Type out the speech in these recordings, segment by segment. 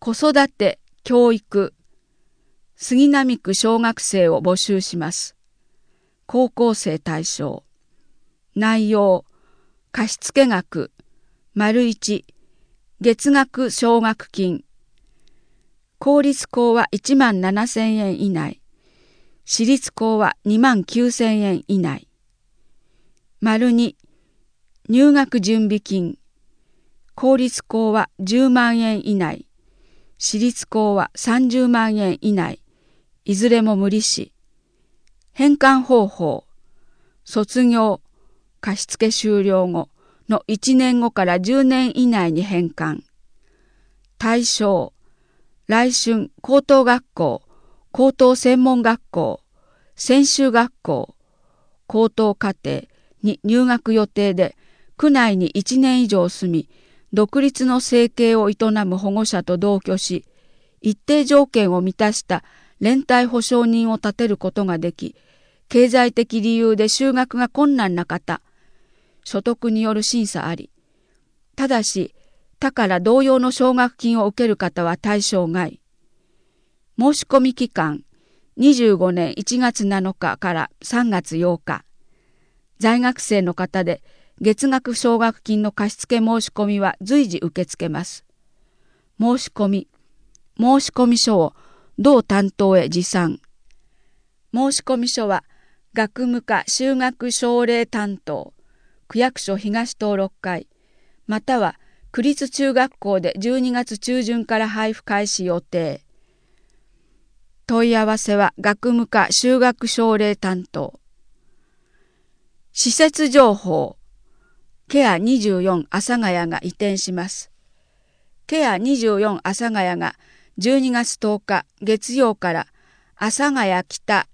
子育て、教育、杉並区小学生を募集します。高校生対象。内容、貸付額、1、月額奨学金。公立校は17,000円以内。私立校は29,000円以内。2、入学準備金。公立校は10万円以内。私立校は30万円以内。いずれも無利子。返還方法。卒業、貸付終了後の1年後から10年以内に返還。対象、来春高等学校、高等専門学校、専修学校、高等課程に入学予定で、区内に1年以上住み、独立の生計を営む保護者と同居し、一定条件を満たした連帯保証人を立てることができ、経済的理由で就学が困難な方、所得による審査あり。ただし、他から同様の奨学金を受ける方は対象外。申し込み期間、25年1月7日から3月8日。在学生の方で月額奨学金の貸付申し込みは随時受け付けます。申し込み書を同担当へ持参。申し込み書は学務課就学奨励担当、区役所東東6階、または区立中学校で12月中旬から配布開始予定。問い合わせは学務課就学奨励担当。施設情報。ケア24阿佐ヶ谷が移転します。ケア24阿佐ヶ谷が12月10日月曜から阿佐ヶ谷北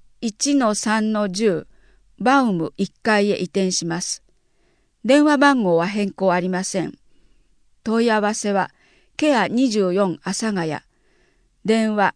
1-3-10 バウム1階へ移転します。電話番号は変更ありません。問い合わせはケア24阿佐ヶ谷。電話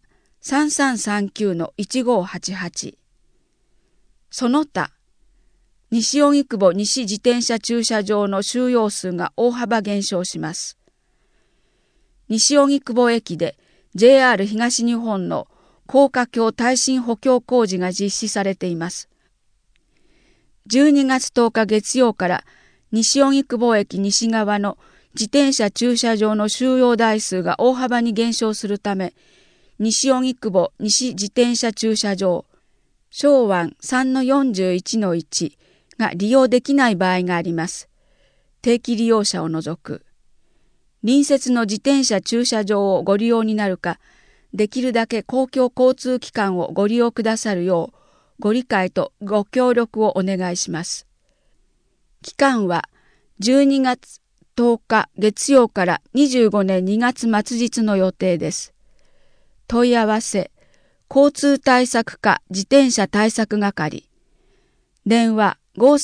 3339-1588。その他、西荻窪西自転車駐車場の収容数が大幅減少します。西荻窪駅で JR 東日本の高架橋耐震補強工事が実施されています。12月10日月曜から西荻窪駅西側の自転車駐車場の収容台数が大幅に減少するため、西荻窪西自転車駐車場、昭和 3-41-1 が利用できない場合があります。定期利用者を除く。隣接の自転車駐車場をご利用になるか、できるだけ公共交通機関をご利用くださるよう、ご理解とご協力をお願いします。期間は12月10日月曜から25年2月末日の予定です。問い合わせ、交通対策課自転車対策係。電話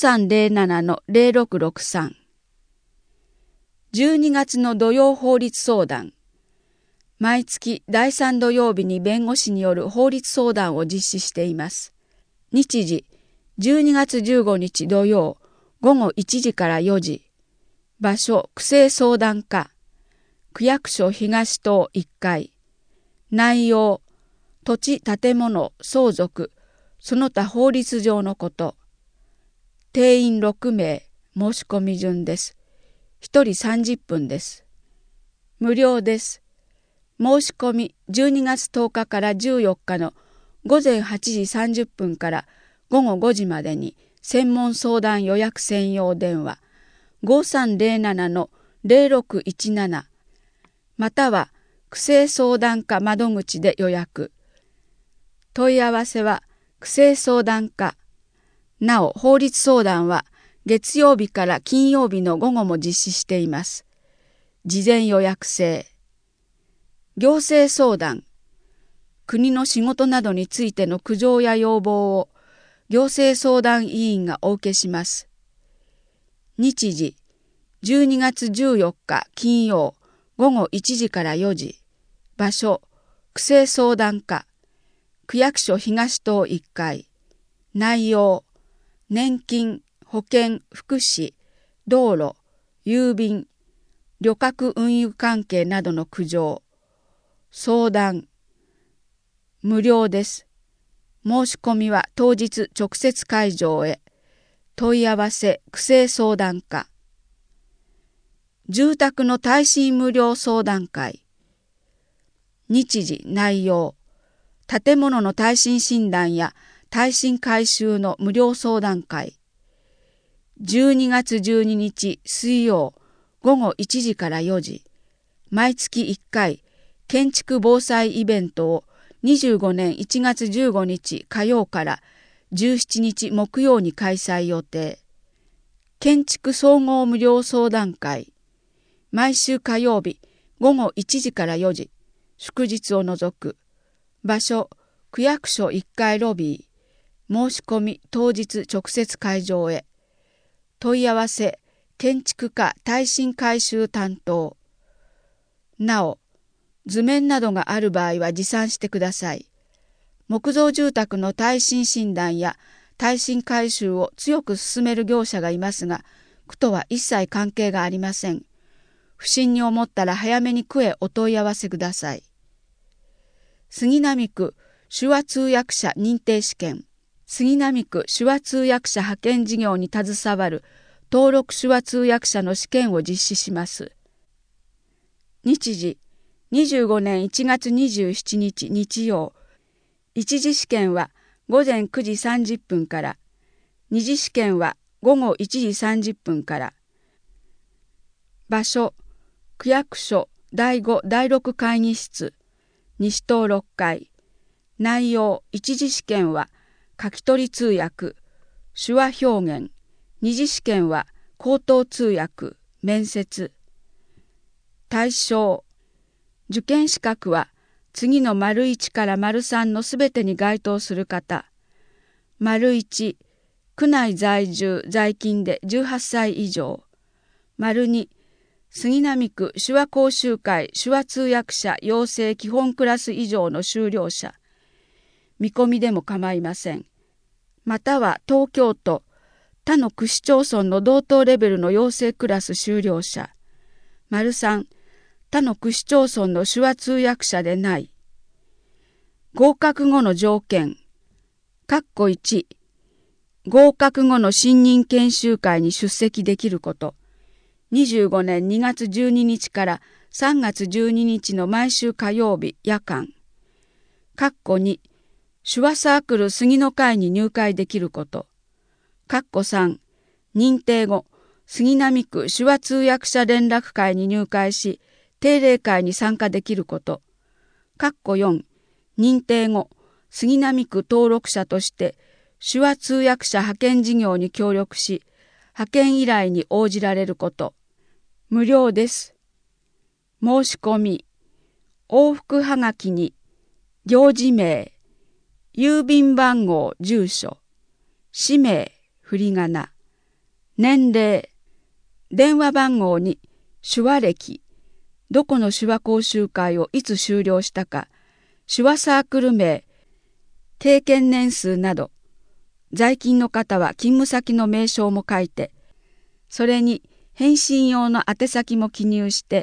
5307-0663。12月の土曜法律相談。毎月第3土曜日に弁護士による法律相談を実施しています。日時、12月15日土曜、午後1時から4時。場所、区政相談課。区役所東棟1階。内容、土地建物相続、その他法律上のこと。定員6名、申し込み順です。1人30分です。無料です。申し込み12月10日から14日の午前8時30分から午後5時までに専門相談予約専用電話 5307-0617 または区政相談課窓口で予約。問い合わせは区政相談課。なお法律相談は月曜日から金曜日の午後も実施しています。事前予約制。行政相談。国の仕事などについての苦情や要望を行政相談委員がお受けします。日時、12月14日金曜午後1時から4時。場所、区政相談課。区役所東棟1階。内容、年金、保険、福祉、道路、郵便、旅客運輸関係などの苦情。 相談。無料です。申し込みは当日直接会場へ。問い合わせ区政相談課。住宅の耐震無料相談会。日時内容。建物の耐震診断や耐震改修の無料相談会。12月12日水曜午後1時から4時。毎月1回建築防災イベントを25年1月15日火曜から17日木曜に開催予定。建築総合無料相談会。毎週火曜日午後1時から4時。祝日を除く。場所、区役所1階ロビー。申し込み当日直接会場へ。問い合わせ、建築家耐震改修担当。なお、図面などがある場合は持参してください。木造住宅の耐震診断や耐震改修を強く進める業者がいますが、区とは一切関係がありません。不審に思ったら早めに区へお問い合わせください。杉並区手話通訳者認定試験。杉並区手話通訳者派遣事業に携わる登録手話通訳者の試験を実施します。日時、25年1月27日日曜。一次試験は午前9時30分から、二次試験は午後1時30分から。場所、区役所第5第6会議室、西棟6階。内容、一次試験は書き取り通訳、手話表現。二次試験は口頭通訳、面接。対象、受験資格は次の丸1から丸3のすべてに該当する方。丸1、区内在住在勤で18歳以上。丸2、杉並区手話講習会手話通訳者養成基本クラス以上の修了者。見込みでも構いません。または東京都他の区市町村の同等レベルの養成クラス修了者。丸3、他の区市町村の手話通訳者でない。合格後の条件。1、合格後の新任研修会に出席できること。25年2月12日から3月12日の毎週火曜日夜間。2、手話サークル杉の会に入会できること。3、認定後、杉並区手話通訳者連絡会に入会し、定例会に参加できること。4、認定後、杉並区登録者として、手話通訳者派遣事業に協力し、派遣依頼に応じられること。無料です。申し込み、往復はがきに、行事名、郵便番号、住所、氏名、振り仮名、年齢、電話番号に手話歴、どこの手話講習会をいつ修了したか、手話サークル名、経験年数など、在勤の方は勤務先の名称も書いて、それに返信用の宛先も記入して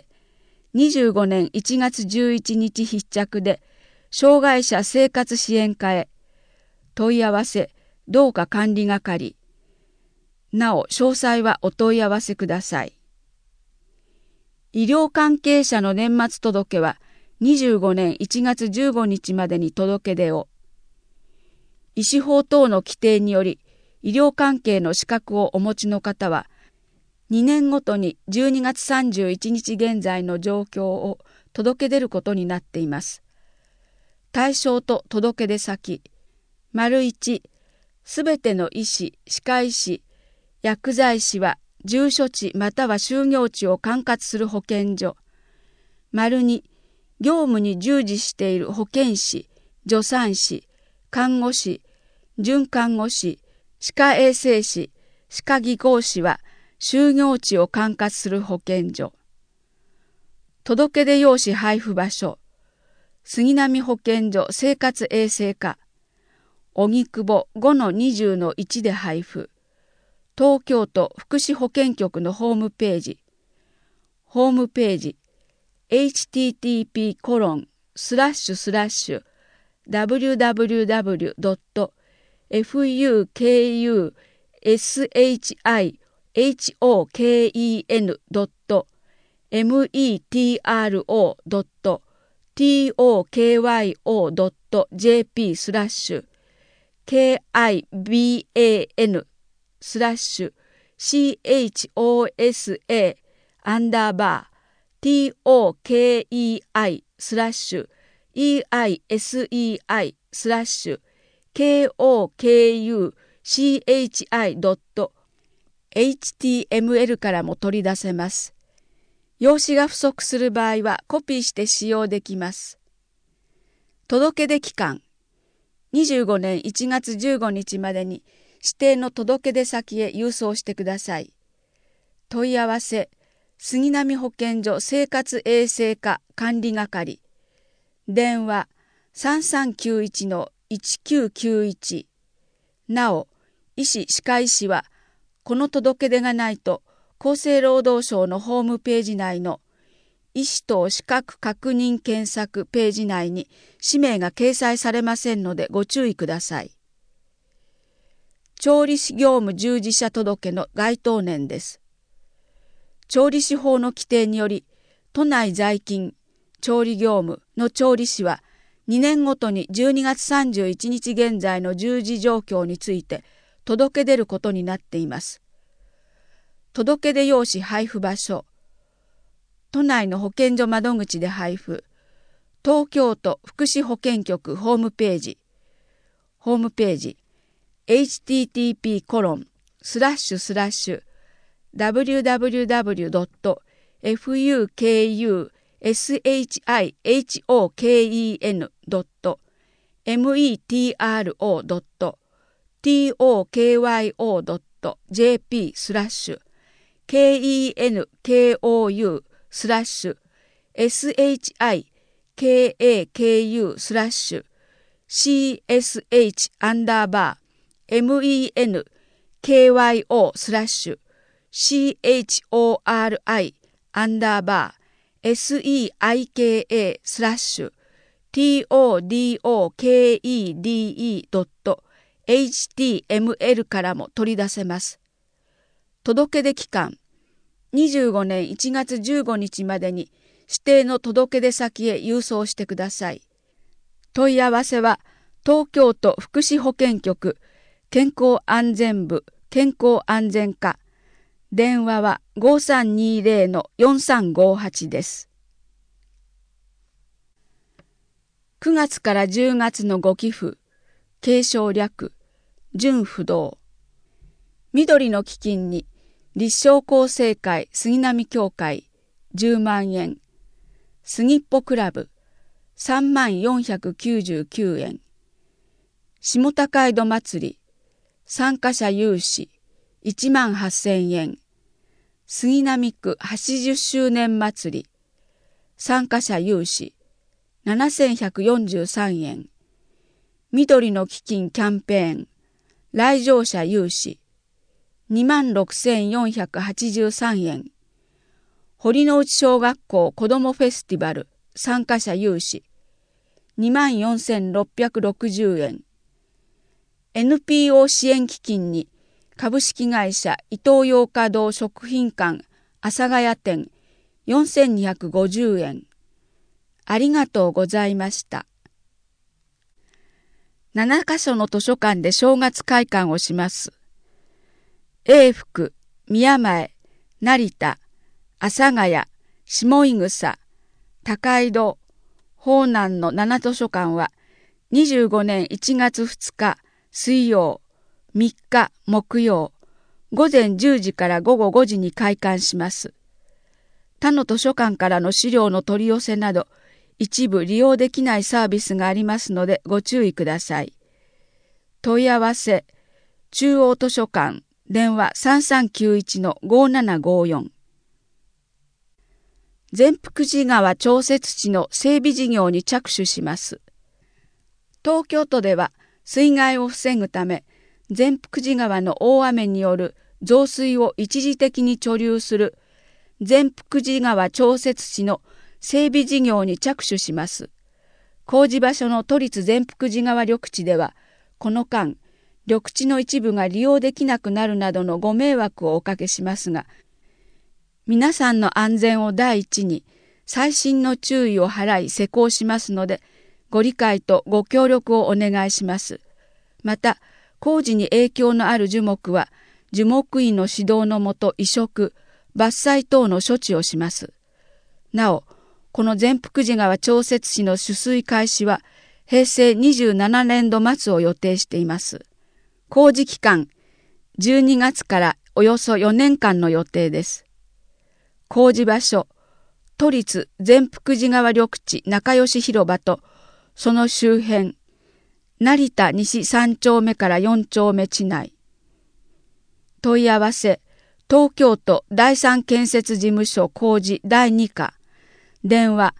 、25年1月11日必着で、障害者生活支援課へ、問い合わせ、どうか管理係。なお、詳細はお問い合わせください。医療関係者の年末届は、25年1月15日までに届け出を。医師法等の規定により、医療関係の資格をお持ちの方は、2年ごとに12月31日現在の状況を届け出ることになっています。対象と届け出先。1、すべての医師、歯科医師、薬剤師は住所地または就業地を管轄する保健所。2、業務に従事している保健師、助産師、看護師、准看護師、歯科衛生士、歯科技工士は就業地を管轄する保健所。届出用紙配布場所。杉並保健所生活衛生課。荻窪 5-20-1 で配布。東京都福祉保健局のホームページ。ホームページ。http:// tokyoto.fukui.html からも取り出せます。用紙が不足する場合はコピーして使用できます。届出期間。25年1月15日までに指定の届出先へ郵送してください。問い合わせ、杉並保健所生活衛生課管理係。電話 3391-1991。なお、医師・歯科医師は、この届出がないと、厚生労働省のホームページ内の医師等資格確認検索ページ内に氏名が掲載されませんのでご注意ください。調理師業務従事者届の該当年です。調理師法の規定により、都内在勤、調理業務の調理師は2年ごとに12月31日現在の従事状況について届け出ることになっています。届出用紙配布場所、都内の保健所窓口で配布、東京都福祉保健局ホームページ、http://www.fukyu-shikyo-html からも取り出せます。届出期間、25年1月15日までに指定の届出先へ郵送してください。問い合わせは、東京都福祉保健局健康安全部健康安全課。電話は 5320-4358 です。9月から10月のご寄付、継承略、純不動。緑の基金に、立正厚生会杉並協会10万円。杉っぽクラブ3499円。下高井戸祭り参加者有志18000円。杉並区80周年祭り参加者有志7143円。緑の基金キャンペーン来場者有志26,483円。堀之内小学校子どもフェスティバル参加者有志24,660円。NPO 支援基金に株式会社イトーヨーカドー食品館阿佐ヶ谷店4,250円。ありがとうございました。7カ所の図書館で正月会館をします。永福、宮前、成田、阿佐ヶ谷、下井草、高井戸、方南の7図書館は25年1月2日水曜、3日木曜、午前10時から午後5時に開館します。他の図書館からの資料の取り寄せなど、一部利用できないサービスがありますのでご注意ください。問い合わせ、中央図書館、電話 3391-5754。善福寺川調節池の整備事業に着手します。東京都では水害を防ぐため、善福寺川の大雨による増水を一時的に貯留する善福寺川調節池の整備事業に着手します。 工事場所の都立善福寺川緑地では、この間、緑地の一部が利用できなくなるなどのご迷惑をおかけしますが、皆さんの安全を第一に、細心の注意を払い施工しますので、ご理解とご協力をお願いします。また、工事に影響のある樹木は、樹木医の指導のもと移植、伐採等の処置をします。なお、この善福寺川調節池の取水開始は、平成27年度末を予定しています。工事期間、12月からおよそ4年間の予定です。工事場所、都立善福寺川緑地仲良し広場と、その周辺、成田西3丁目から4丁目地内。問い合わせ、東京都第三建設事務所工事第2課、電話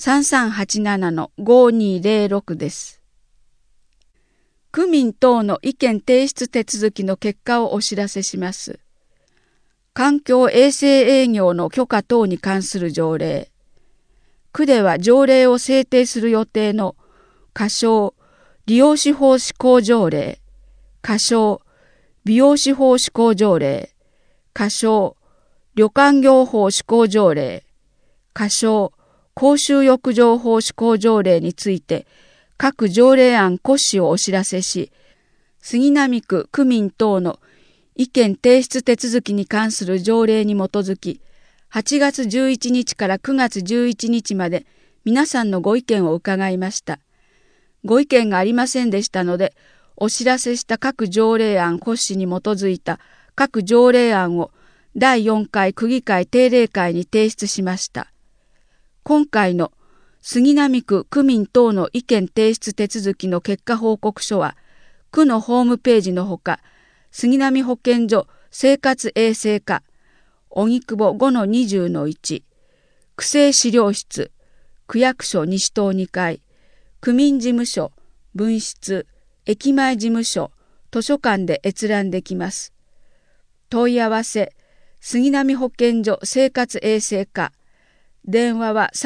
3387-5206です。区民等の意見提出手続きの結果をお知らせします。環境衛生営業の許可等に関する条例。区では条例を制定する予定の仮称利用手法施行条例、仮称美容師法施行条例、仮称旅館業法施行条例、仮称公衆浴場法施行条例について各条例案骨子をお知らせし、杉並区区民等の意見提出手続きに関する条例に基づき、8月11日から9月11日まで皆さんのご意見を伺いました。ご意見がありませんでしたので、お知らせした各条例案骨子に基づいた各条例案を第4回区議会定例会に提出しました。今回の杉並区区民等の意見提出手続きの結果報告書は、区のホームページのほか、杉並保健所生活衛生課、荻窪 5-20-1、区政資料室、区役所西棟2階、区民事務所、分室、駅前事務所、図書館で閲覧できます。問い合わせ、杉並保健所生活衛生課、電話は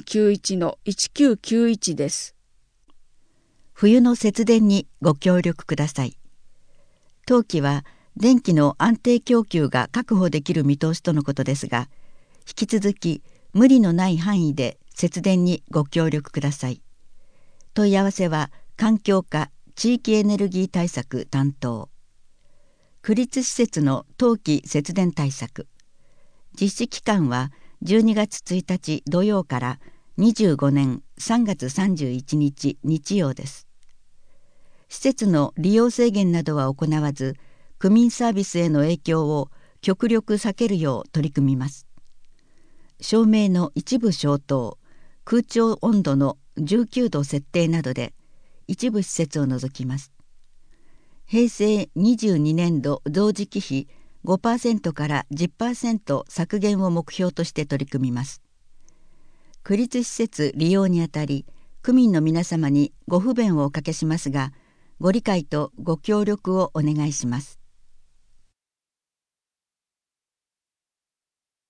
3391-1991です。 冬の節電にご協力ください。冬季は電気の安定供給が確保できる見通しとのことですが、引き続き無理のない範囲で節電にご協力ください。問い合わせは環境課地域エネルギー対策担当。区立施設の冬季節電対策。実施期間は12月1日土曜から25年3月31日日曜です。施設の利用制限などは行わず、区民サービスへの影響を極力避けるよう取り組みます。照明の一部消灯、空調温度の19度設定などで一部施設を除きます。平成22年度同時期比 5% から 10% 削減を目標として取り組みます。区立施設利用にあたり、区民の皆様にご不便をおかけしますが、ご理解とご協力をお願いします。